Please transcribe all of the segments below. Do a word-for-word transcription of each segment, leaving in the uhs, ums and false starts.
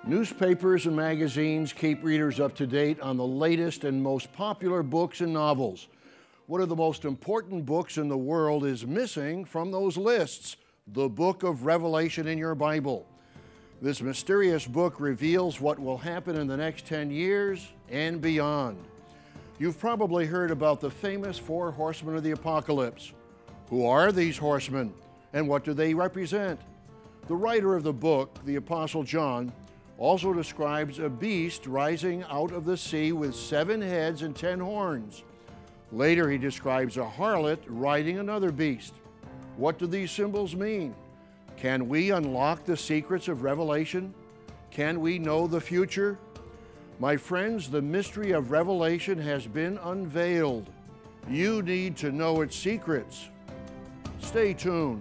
Newspapers and magazines keep readers up to date on the latest and most popular books and novels. One of the most important books in the world is missing from those lists, the book of Revelation in your Bible. This mysterious book reveals what will happen in the next ten years and beyond. You've probably heard about the famous four horsemen of the apocalypse. Who are these horsemen, and what do they represent? The writer of the book, the Apostle John, also describes a beast rising out of the sea with seven heads and ten horns. Later he describes a harlot riding another beast. What do these symbols mean? Can we unlock the secrets of Revelation? Can we know the future? My friends, the mystery of Revelation has been unveiled. You need to know its secrets. Stay tuned.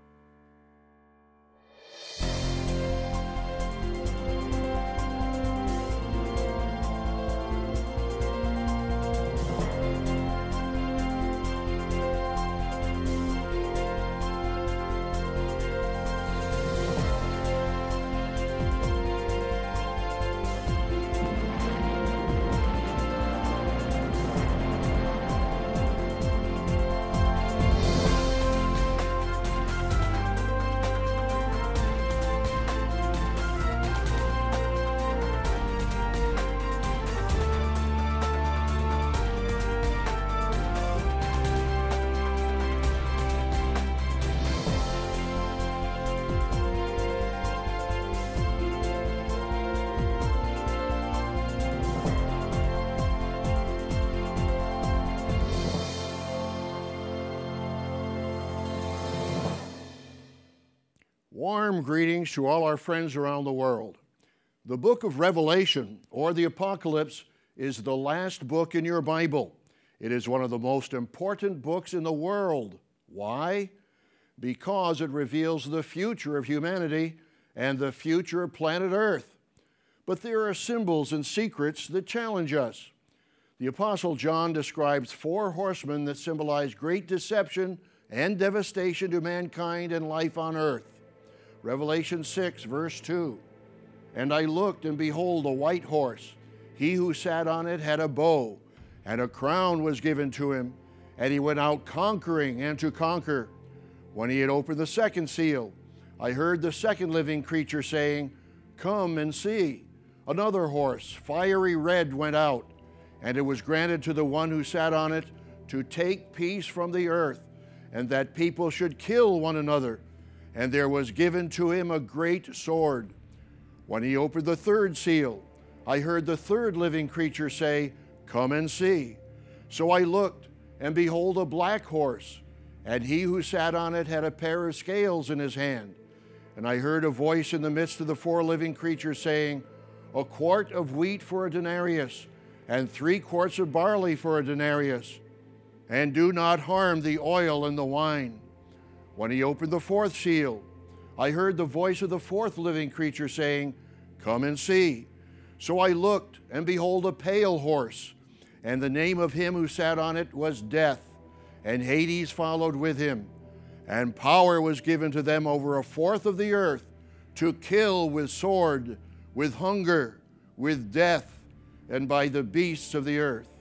Warm greetings to all our friends around the world. The book of Revelation, or the Apocalypse, is the last book in your Bible. It is one of the most important books in the world. Why? Because it reveals the future of humanity and the future of planet Earth. But there are symbols and secrets that challenge us. The Apostle John describes four horsemen that symbolize great deception and devastation to mankind and life on earth. Revelation six, verse two, "And I looked, and behold, a white horse. He who sat on it had a bow, and a crown was given to him, and he went out conquering and to conquer. When he had opened the second seal, I heard the second living creature saying, 'Come and see.' Another horse, fiery red, went out, and it was granted to the one who sat on it to take peace from the earth, and that people should kill one another. And there was given to him a great sword. When he opened the third seal, I heard the third living creature say, 'Come and see.' So I looked, and behold, a black horse, and he who sat on it had a pair of scales in his hand. And I heard a voice in the midst of the four living creatures saying, 'A quart of wheat for a denarius, and three quarts of barley for a denarius, and do not harm the oil and the wine.' When he opened the fourth seal, I heard the voice of the fourth living creature saying, 'Come and see.' So I looked, and behold, a pale horse, and the name of him who sat on it was Death, and Hades followed with him. And power was given to them over a fourth of the earth, to kill with sword, with hunger, with death, and by the beasts of the earth."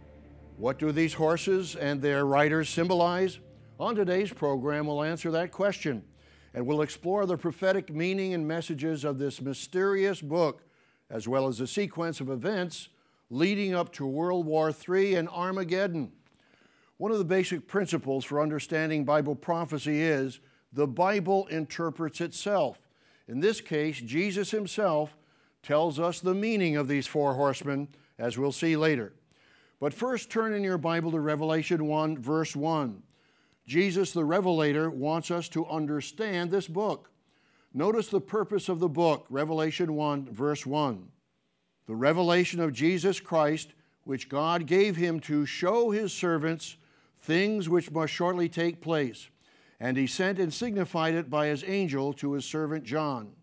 What do these horses and their riders symbolize? On today's program, we'll answer that question, and we'll explore the prophetic meaning and messages of this mysterious book, as well as the sequence of events leading up to World War Three and Armageddon. One of the basic principles for understanding Bible prophecy is the Bible interprets itself. In this case, Jesus himself tells us the meaning of these four horsemen, as we'll see later. But first, turn in your Bible to Revelation one, verse one. Jesus, the Revelator, wants us to understand this book. Notice the purpose of the book, Revelation one, verse one. "The revelation of Jesus Christ, which God gave him to show his servants things which must shortly take place. And he sent and signified it by his angel to his servant John."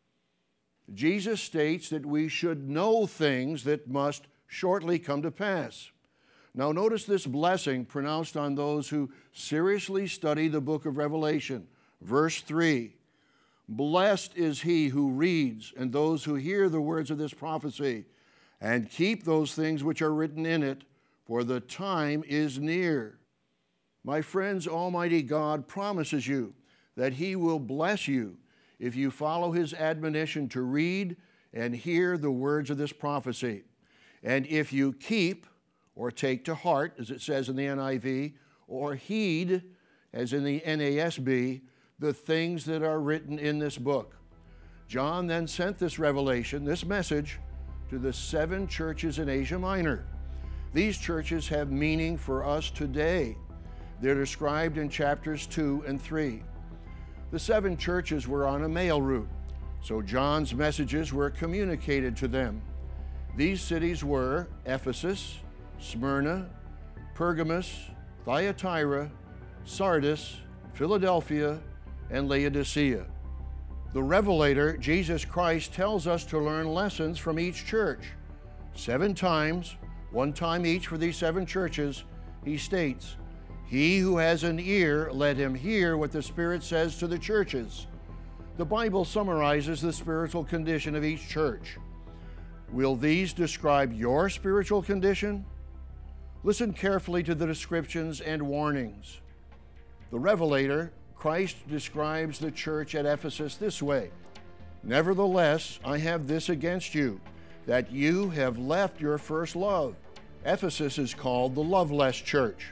Jesus states that we should know things that must shortly come to pass. Now notice this blessing pronounced on those who seriously study the book of Revelation. Verse three, Blessed is he who reads and those who hear the words of this prophecy and keep those things which are written in it, for the time is near. My friends, Almighty God promises you that he will bless you if you follow his admonition to read and hear the words of this prophecy. And if you keep or take to heart, as it says in the N I V, or heed, as in the N A S B, the things that are written in this book. John then sent this revelation, this message, to the seven churches in Asia Minor. These churches have meaning for us today. They're described in chapters two and three. The seven churches were on a mail route, so John's messages were communicated to them. These cities were Ephesus, Smyrna, Pergamos, Thyatira, Sardis, Philadelphia, and Laodicea. The Revelator, Jesus Christ, tells us to learn lessons from each church. Seven times, one time each for these seven churches, he states, "He who has an ear, let him hear what the Spirit says to the churches." The Bible summarizes the spiritual condition of each church. Will these describe your spiritual condition? Listen carefully to the descriptions and warnings. The Revelator, Christ, describes the church at Ephesus this way: "Nevertheless, I have this against you, that you have left your first love." Ephesus is called the loveless church.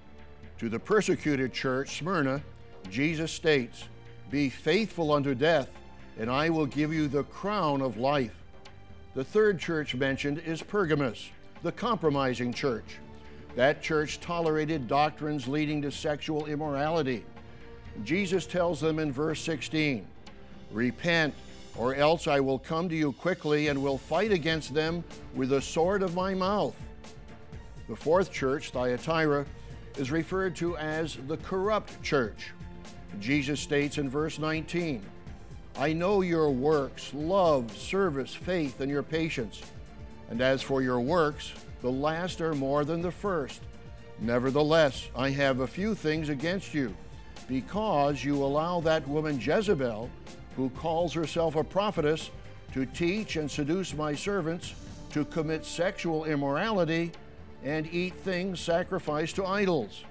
To the persecuted church, Smyrna, Jesus states, "Be faithful unto death, and I will give you the crown of life." The third church mentioned is Pergamos, the compromising church. That church tolerated doctrines leading to sexual immorality. Jesus tells them in verse sixteen, "Repent, or else I will come to you quickly and will fight against them with the sword of my mouth." The fourth church, Thyatira, is referred to as the corrupt church. Jesus states in verse nineteen, "I know your works, love, service, faith, and your patience. And as for your works, the last are more than the first. Nevertheless, I have a few things against you, because you allow that woman Jezebel, who calls herself a prophetess, to teach and seduce my servants to commit sexual immorality and eat things sacrificed to idols."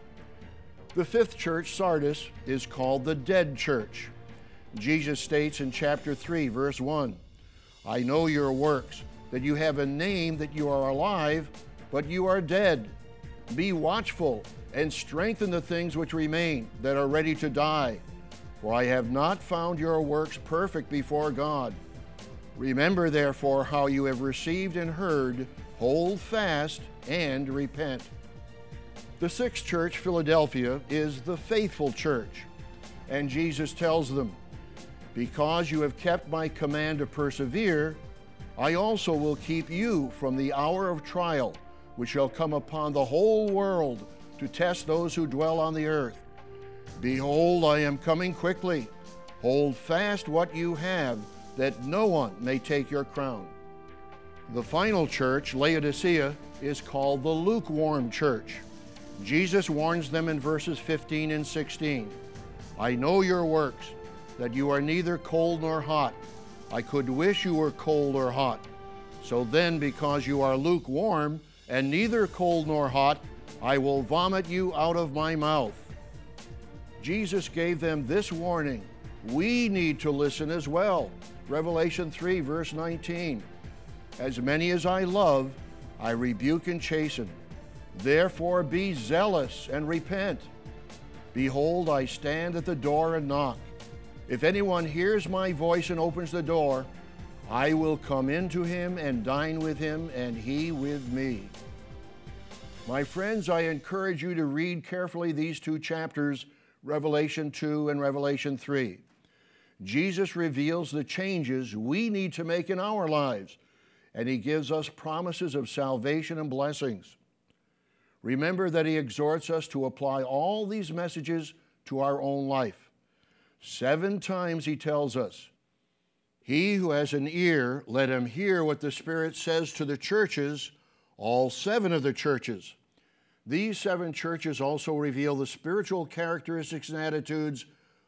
The fifth church, Sardis, is called the dead church. Jesus states in chapter three, verse one, "I know your works, that you have a name that you are alive, but you are dead. Be watchful and strengthen the things which remain that are ready to die, for I have not found your works perfect before God. Remember therefore how you have received and heard, hold fast and repent." The sixth church, Philadelphia, is the faithful church, and Jesus tells them, "Because you have kept my command to persevere, I also will keep you from the hour of trial, which shall come upon the whole world to test those who dwell on the earth. Behold, I am coming quickly. Hold fast what you have, that no one may take your crown." The final church, Laodicea, is called the lukewarm church. Jesus warns them in verses fifteen and sixteen, "I know your works, that you are neither cold nor hot. I could wish you were cold or hot. So then, because you are lukewarm and neither cold nor hot, I will vomit you out of my mouth." Jesus gave them this warning. We need to listen as well. Revelation three, verse nineteen, "As many as I love, I rebuke and chasten. Therefore be zealous and repent. Behold, I stand at the door and knock. If anyone hears my voice and opens the door, I will come into him and dine with him, and he with me." My friends, I encourage you to read carefully these two chapters, Revelation two and Revelation three. Jesus reveals the changes we need to make in our lives, and he gives us promises of salvation and blessings. Remember that he exhorts us to apply all these messages to our own life. Seven times he tells us, "He who has an ear, let him hear what the Spirit says to the churches," all seven of the churches. These seven churches also reveal the spiritual characteristics and attitudes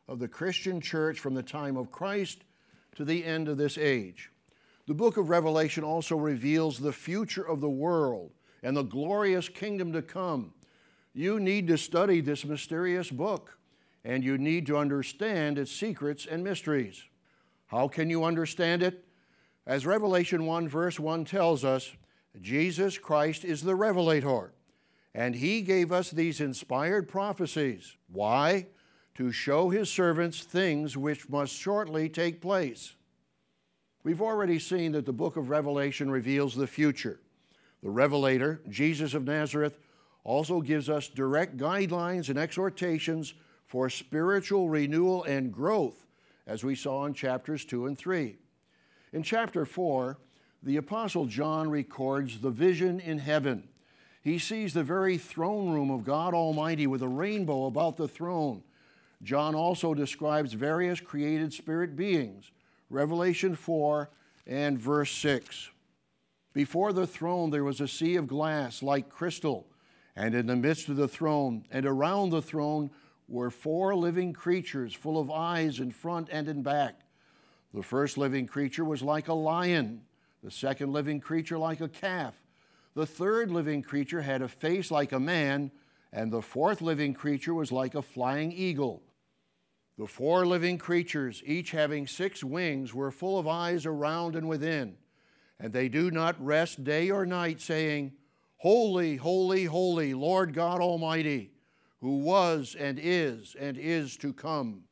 of the Christian church from the time of Christ to the end of this age. The book of Revelation also reveals the future of the world and the glorious kingdom to come. You need to study this mysterious book, and you need to understand its secrets and mysteries. How can you understand it? As Revelation one verse one tells us, Jesus Christ is the revelator, and He gave us these inspired prophecies. Why? To show His servants things which must shortly take place. We've already seen that the book of Revelation reveals the future. The revelator, Jesus of Nazareth, also gives us direct guidelines and exhortations for spiritual renewal and growth, as we saw in chapters two and three. In chapter four, the Apostle John records the vision in heaven. He sees the very throne room of God Almighty with a rainbow about the throne. John also describes various created spirit beings, Revelation four and verse six. Before the throne there was a sea of glass like crystal, and in the midst of the throne and around the throne were four living creatures full of eyes in front and in back. The first living creature was like a lion, the second living creature like a calf. The third living creature had a face like a man, and the fourth living creature was like a flying eagle. The four living creatures, each having six wings, were full of eyes around and within, and they do not rest day or night, saying, Holy, holy, holy, Lord God Almighty, who was and is and is to come.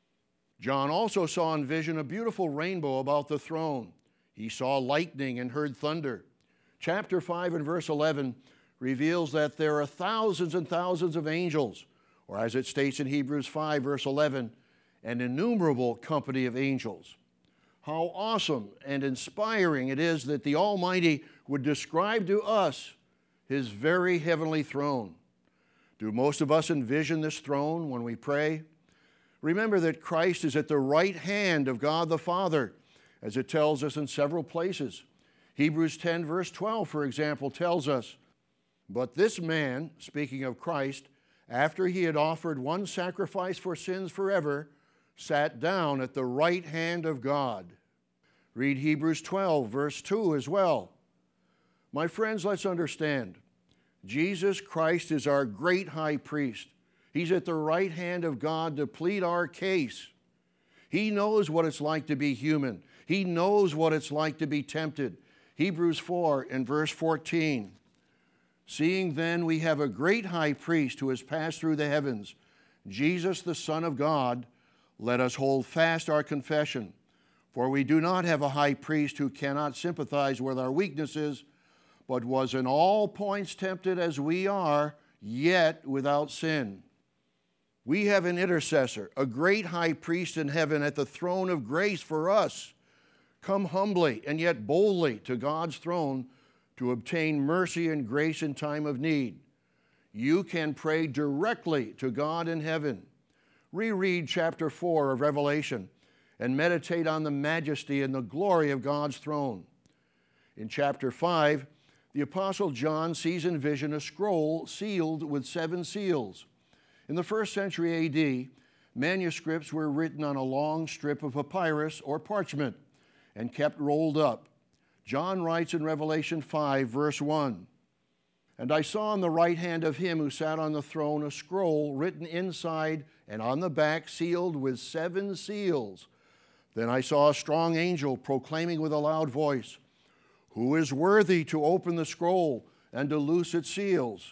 John also saw in vision a beautiful rainbow about the throne. He saw lightning and heard thunder. Chapter five and verse eleven reveals that there are thousands and thousands of angels, or as it states in Hebrews five verse eleven, an innumerable company of angels. How awesome and inspiring it is that the Almighty would describe to us His very heavenly throne. Do most of us envision this throne when we pray? Remember that Christ is at the right hand of God the Father, as it tells us in several places. Hebrews ten verse twelve, for example, tells us, But this man, speaking of Christ, after he had offered one sacrifice for sins forever, sat down at the right hand of God. Read Hebrews twelve verse two as well. My friends, let's understand. Jesus Christ is our great high priest. He's at the right hand of God to plead our case. He knows what it's like to be human. He knows what it's like to be tempted. Hebrews four and verse fourteen. Seeing then we have a great high priest who has passed through the heavens, Jesus the Son of God, let us hold fast our confession. For we do not have a high priest who cannot sympathize with our weaknesses, but was in all points tempted as we are, yet without sin. We have an intercessor, a great high priest in heaven at the throne of grace for us. Come humbly and yet boldly to God's throne to obtain mercy and grace in time of need. You can pray directly to God in heaven. Reread chapter four of Revelation and meditate on the majesty and the glory of God's throne. In chapter five, the Apostle John sees in vision a scroll sealed with seven seals. In the first century A D, manuscripts were written on a long strip of papyrus or parchment and kept rolled up. John writes in Revelation five, verse one, And I saw on the right hand of him who sat on the throne a scroll written inside and on the back sealed with seven seals. Then I saw a strong angel proclaiming with a loud voice, Who is worthy to open the scroll and to loose its seals?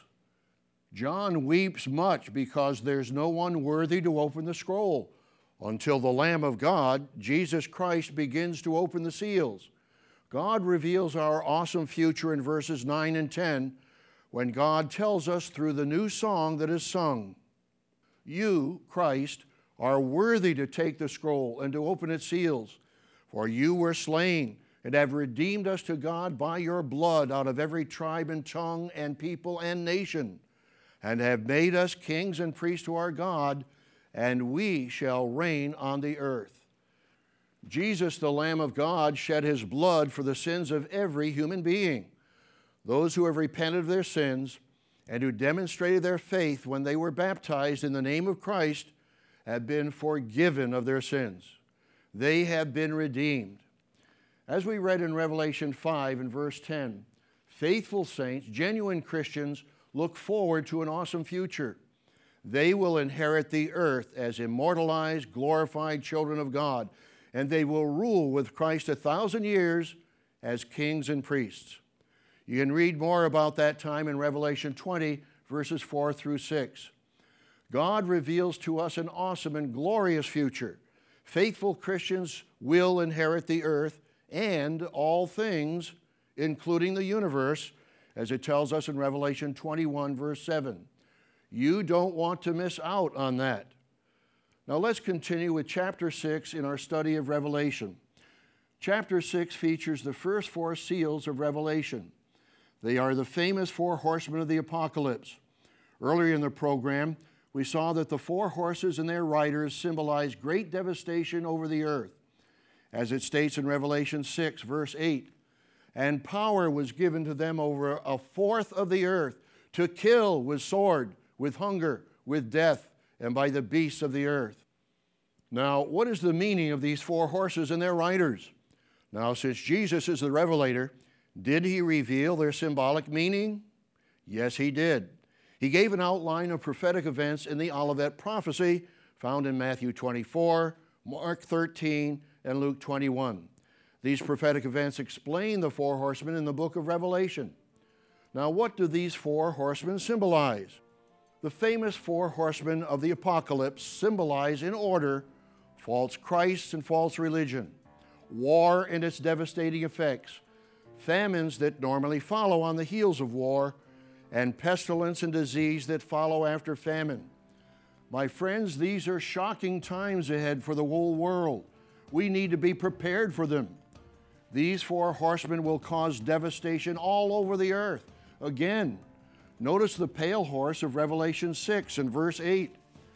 John weeps much because there's no one worthy to open the scroll until the Lamb of God, Jesus Christ, begins to open the seals. God reveals our awesome future in verses nine and ten when God tells us through the new song that is sung, You, Christ, are worthy to take the scroll and to open its seals, for you were slain and have redeemed us to God by your blood out of every tribe and tongue and people and nation, and have made us kings and priests to our God, and we shall reign on the earth. Jesus, the Lamb of God, shed His blood for the sins of every human being. Those who have repented of their sins and who demonstrated their faith when they were baptized in the name of Christ have been forgiven of their sins. They have been redeemed. As we read in Revelation five and verse ten, faithful saints, genuine Christians, look forward to an awesome future. They will inherit the earth as immortalized, glorified children of God, and they will rule with Christ a thousand years as kings and priests. You can read more about that time in Revelation twenty, verses four through six. God reveals to us an awesome and glorious future. Faithful Christians will inherit the earth and all things, including the universe, as it tells us in Revelation twenty-one, verse seven. You don't want to miss out on that. Now let's continue with chapter six in our study of Revelation. Chapter six features the first four seals of Revelation. They are the famous four horsemen of the apocalypse. Earlier in the program, we saw that the four horses and their riders symbolize great devastation over the earth. As it states in Revelation six, verse eight, and power was given to them over a fourth of the earth to kill with sword, with hunger, with death, and by the beasts of the earth. Now, what is the meaning of these four horses and their riders? Now, since Jesus is the revelator, did he reveal their symbolic meaning? Yes, he did. He gave an outline of prophetic events in the Olivet prophecy found in Matthew twenty-four, Mark thirteen, and Luke twenty-one. These prophetic events explain the four horsemen in the book of Revelation. Now, what do these four horsemen symbolize? The famous four horsemen of the apocalypse symbolize, in order, false Christs and false religion, war and its devastating effects, famines that normally follow on the heels of war, and pestilence and disease that follow after famine. My friends, these are shocking times ahead for the whole world. We need to be prepared for them. These four horsemen will cause devastation all over the earth. Again, notice the pale horse of Revelation six and verse eight.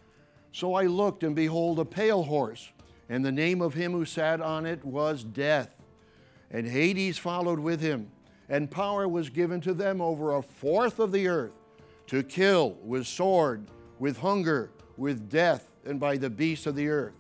So I looked, and behold, a pale horse, and the name of him who sat on it was Death. And Hades followed with him, and power was given to them over a fourth of the earth, to kill with sword, with hunger, with death, and by the beasts of the earth.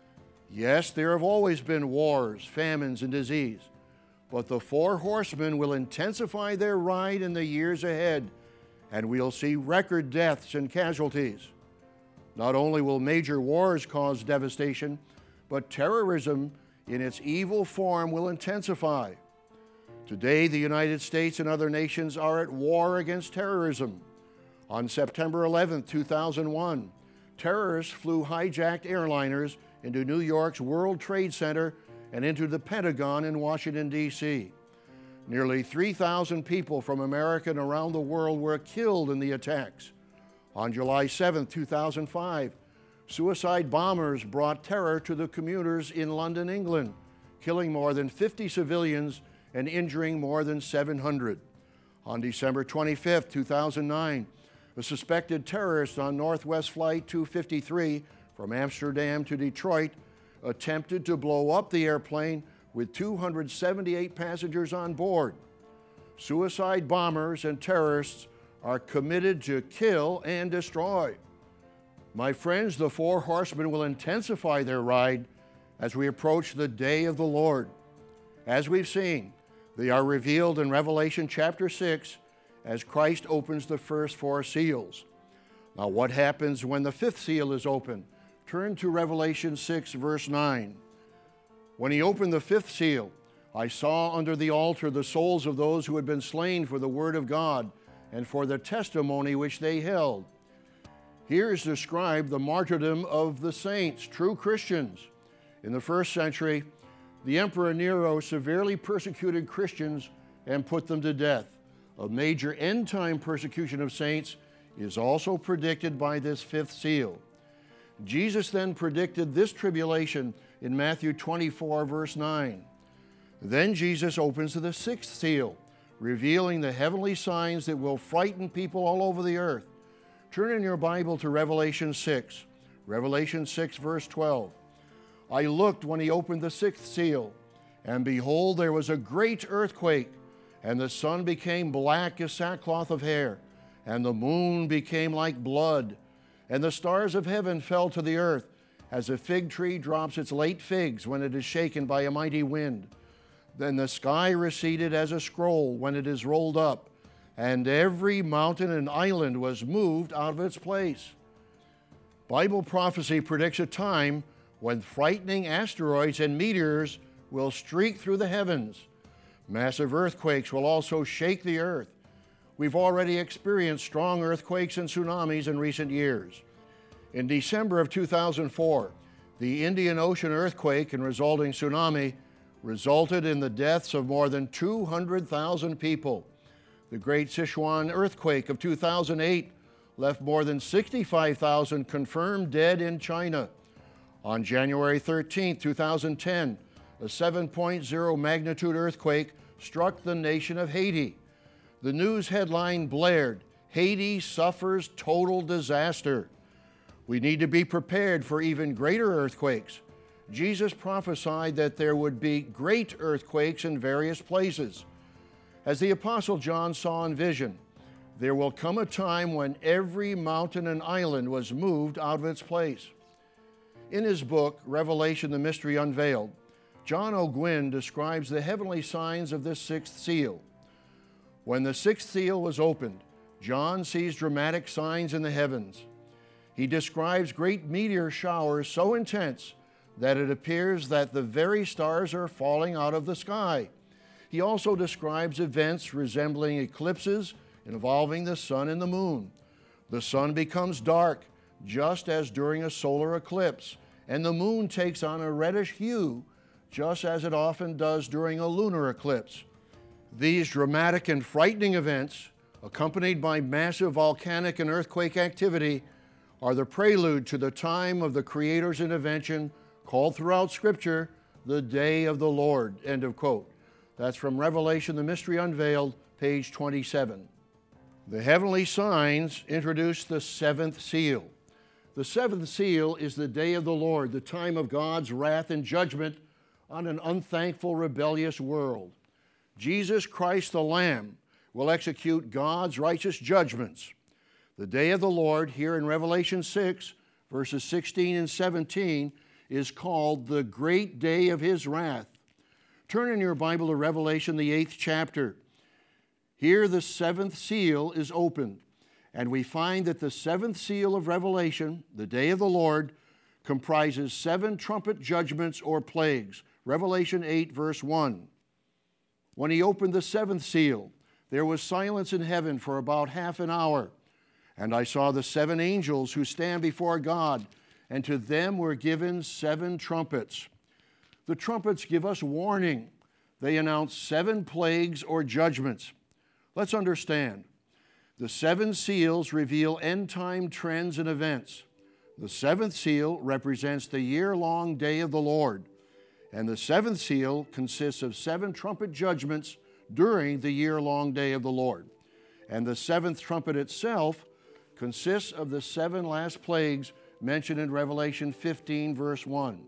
Yes, there have always been wars, famines, and disease, but the four horsemen will intensify their ride in the years ahead, and we'll see record deaths and casualties. Not only will major wars cause devastation, but terrorism in its evil form will intensify. Today, the United States and other nations are at war against terrorism. On September eleventh, two thousand one, terrorists flew hijacked airliners into New York's World Trade Center and into the Pentagon in Washington, D C Nearly three thousand people from America and around the world were killed in the attacks. On July seventh, two thousand five, suicide bombers brought terror to the commuters in London, England, killing more than fifty civilians and injuring more than seven hundred. On December twenty-fifth, two thousand nine, a suspected terrorist on Northwest Flight two fifty-three from Amsterdam to Detroit attempted to blow up the airplane with two hundred seventy-eight passengers on board. Suicide bombers and terrorists are committed to kill and destroy. My friends, the four horsemen will intensify their ride as we approach the day of the Lord. As we've seen, they are revealed in Revelation chapter six as Christ opens the first four seals. Now, what happens when the fifth seal is opened? Turn to Revelation six, verse nine. When he opened the fifth seal, I saw under the altar the souls of those who had been slain for the word of God and for the testimony which they held. Here is described the martyrdom of the saints, true Christians. In the first century, the Emperor Nero severely persecuted Christians and put them to death. A major end-time persecution of saints is also predicted by this fifth seal. Jesus then predicted this tribulation in Matthew twenty-four, verse nine. Then Jesus opens the sixth seal, revealing the heavenly signs that will frighten people all over the earth. Turn in your Bible to Revelation six. Revelation six, verse twelve. I looked when he opened the sixth seal, and behold, there was a great earthquake, and the sun became black as sackcloth of hair, and the moon became like blood, and the stars of heaven fell to the earth, as a fig tree drops its late figs when it is shaken by a mighty wind. Then the sky receded as a scroll when it is rolled up, and every mountain and island was moved out of its place. Bible prophecy predicts a time when frightening asteroids and meteors will streak through the heavens. Massive earthquakes will also shake the earth. We've already experienced strong earthquakes and tsunamis in recent years. In December of two thousand four, the Indian Ocean earthquake and resulting tsunami resulted in the deaths of more than two hundred thousand people. The Great Sichuan earthquake of two thousand eight left more than sixty-five thousand confirmed dead in China. On January thirteenth, two thousand ten, a seven point oh magnitude earthquake struck the nation of Haiti. The news headline blared, "Haiti suffers total disaster." We need to be prepared for even greater earthquakes. Jesus prophesied that there would be great earthquakes in various places. As the Apostle John saw in vision, there will come a time when every mountain and island was moved out of its place. In his book, Revelation, the Mystery Unveiled, John Ogwyn describes the heavenly signs of this sixth seal. When the sixth seal was opened, John sees dramatic signs in the heavens. He describes great meteor showers so intense that it appears that the very stars are falling out of the sky. He also describes events resembling eclipses involving the sun and the moon. The sun becomes dark, just as during a solar eclipse, and the moon takes on a reddish hue, just as it often does during a lunar eclipse. These dramatic and frightening events, accompanied by massive volcanic and earthquake activity, are the prelude to the time of the Creator's intervention, called throughout Scripture, the day of the Lord, end of quote. That's from Revelation, the Mystery Unveiled, page twenty-seven. The heavenly signs introduce the seventh seal. The seventh seal is the day of the Lord, the time of God's wrath and judgment on an unthankful, rebellious world. Jesus Christ the Lamb will execute God's righteous judgments. The day of the Lord, here in Revelation six, verses sixteen and seventeen, is called the great day of His wrath. Turn in your Bible to Revelation, the eighth chapter. Here the seventh seal is opened, and we find that the seventh seal of Revelation, the day of the Lord, comprises seven trumpet judgments or plagues. Revelation eight, verse one. When He opened the seventh seal, there was silence in heaven for about half an hour. And I saw the seven angels who stand before God, and to them were given seven trumpets. The trumpets give us warning. They announce seven plagues or judgments. Let's understand. The seven seals reveal end-time trends and events. The seventh seal represents the year-long day of the Lord, and the seventh seal consists of seven trumpet judgments during the year-long day of the Lord. And the seventh trumpet itself consists of the seven last plagues mentioned in Revelation fifteen, verse one.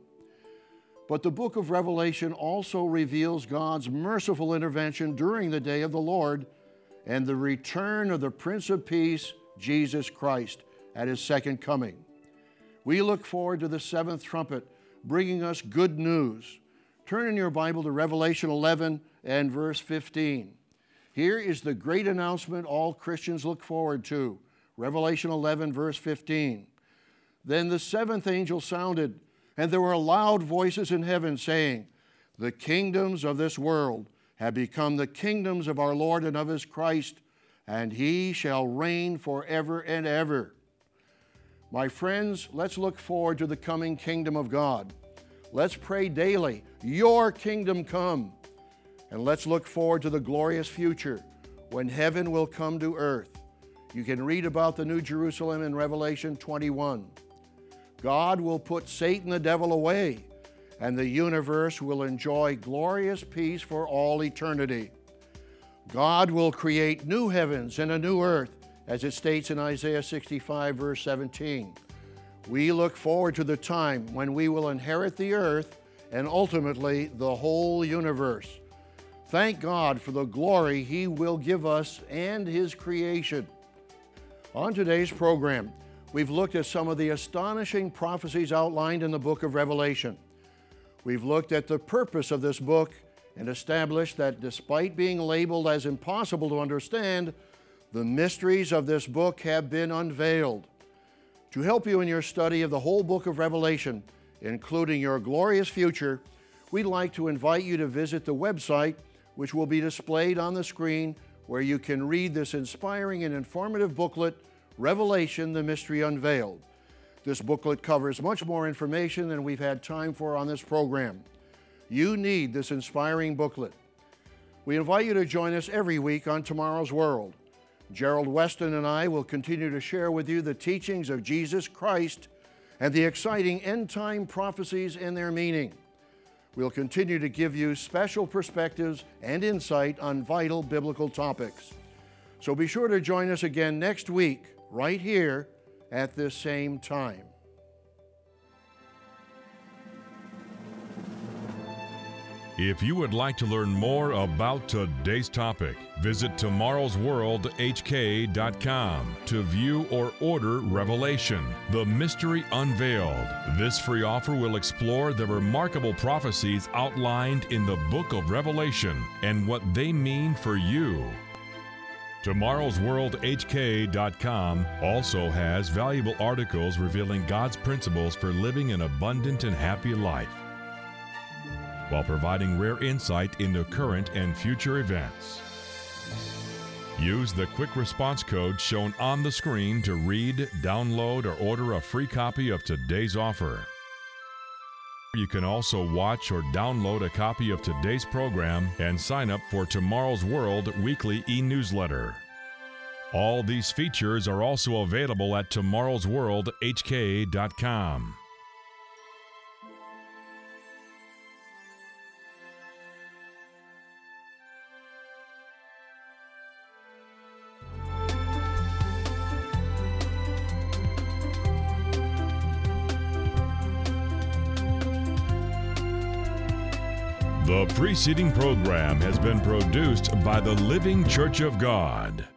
But the book of Revelation also reveals God's merciful intervention during the day of the Lord and the return of the Prince of Peace, Jesus Christ, at His second coming. We look forward to the seventh trumpet bringing us good news. Turn in your Bible to Revelation eleven and verse fifteen. Here is the great announcement all Christians look forward to. Revelation eleven, verse fifteen. Then the seventh angel sounded, and there were loud voices in heaven saying, "The kingdoms of this world have become the kingdoms of our Lord and of His Christ, and He shall reign forever and ever." My friends, let's look forward to the coming kingdom of God. Let's pray daily, "Your kingdom come." And let's look forward to the glorious future when heaven will come to earth. You can read about the New Jerusalem in Revelation twenty-one. God will put Satan the devil away, and the universe will enjoy glorious peace for all eternity. God will create new heavens and a new earth, as it states in Isaiah sixty-five, verse seventeen. We look forward to the time when we will inherit the earth and ultimately the whole universe. Thank God for the glory He will give us and His creation. On today's program, we've looked at some of the astonishing prophecies outlined in the book of Revelation. We've looked at the purpose of this book and established that despite being labeled as impossible to understand, the mysteries of this book have been unveiled. To help you in your study of the whole book of Revelation, including your glorious future, we'd like to invite you to visit the website, which will be displayed on the screen, where you can read this inspiring and informative booklet, Revelation, the Mystery Unveiled. This booklet covers much more information than we've had time for on this program. You need this inspiring booklet. We invite you to join us every week on Tomorrow's World. Gerald Weston and I will continue to share with you the teachings of Jesus Christ and the exciting end-time prophecies and their meaning. We'll continue to give you special perspectives and insight on vital biblical topics. So be sure to join us again next week, right here at this same time. If you would like to learn more about today's topic, visit tomorrows world h k dot com to view or order Revelation, the Mystery Unveiled. This free offer will explore the remarkable prophecies outlined in the book of Revelation and what they mean for you. tomorrows world h k dot com also has valuable articles revealing God's principles for living an abundant and happy life, while providing rare insight into current and future events. Use the quick response code shown on the screen to read, download, or order a free copy of today's offer. You can also watch or download a copy of today's program and sign up for Tomorrow's World weekly e-newsletter. All these features are also available at tomorrows world h k dot com. The preceding program has been produced by the Living Church of God.